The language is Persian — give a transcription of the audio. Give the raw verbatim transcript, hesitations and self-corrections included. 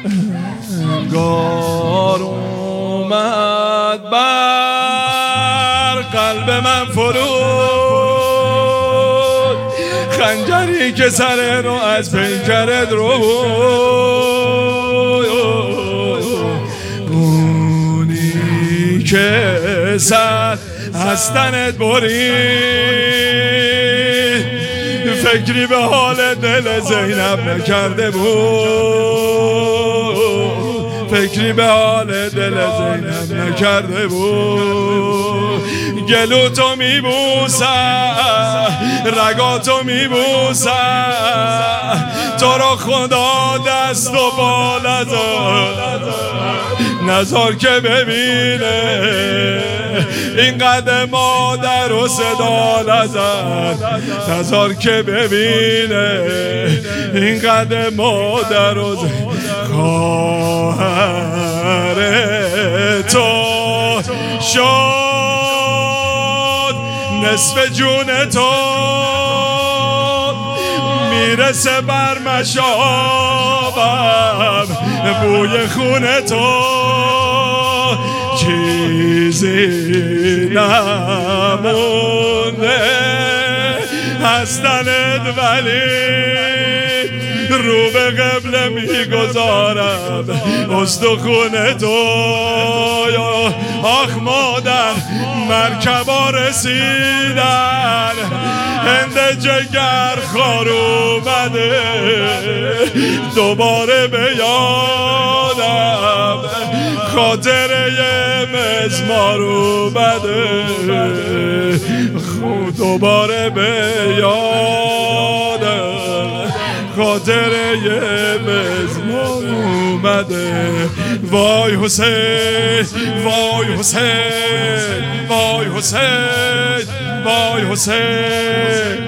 انگار اومد بر قلب من فرود، خنجری که سر رو از پیکرت رو، اونی که سر از تنت برید، فکری به حال دل زینب نکرده بود، فکری به حال دل زینب نکرده بود. گلو تو میبوسم، رگا تو میبوسم، تو را خدا دست و بال نزار که ببینه این قدر مادر و صدا نزد، نزار که ببینه این قدر مادر و خواهر تو شد نصف جون تو، میرسه بر مشابم بوی خون تو، چیزی نمونده هستنت ولی رو به قبله میگذارم استخون تو. آخ مادر مرکبا رسیدن، هند جگر خار اومده دوباره به یادم، خاطره مزمار اومده دوباره به یادم، خاطره مزمار اومده. وای حسین وای حسین وای حسین وای حسین